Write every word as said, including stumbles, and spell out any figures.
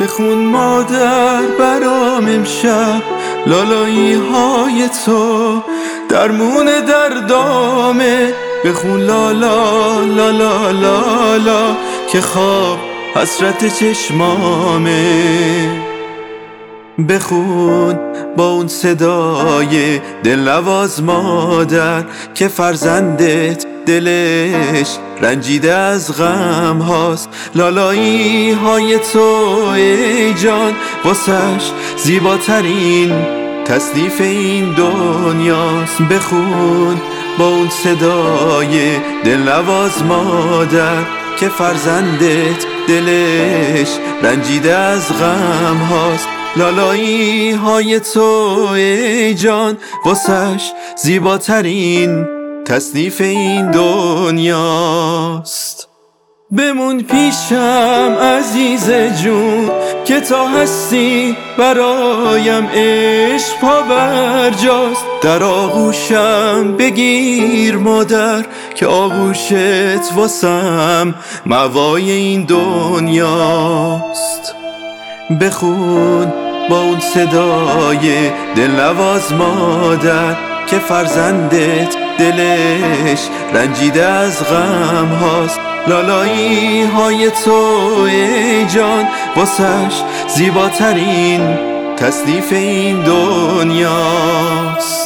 بخون مادر برام امشب لالایی های تو، درمون دردامه. بخون لالا لالا لالا که خواب حسرت چشمامه. بخون با اون صدای دلنواز مادر که فرزندت دلش رنجیده از غم هاست. لالایی های تو ای جان واسش زیباترین تصنیف این دنیاست. بخون با اون صدای دلنواز مادر که فرزندت دلش رنجیده از غم هاست. لالایی های تو ای جان واسش زیباترین تصنیف این دنیاست. بمون پیشم عزیز جون که تا هستی برایم عشق پا برجاست. در آغوشم بگیر مادر که آغوشت واسم موای این دنیاست. بخون با اون صدای دلنواز مادر که فرزندت دلش رنجیده از غم هاست. لالایی های تو ای جان واسش زیباترین تصنیف این دنیاست.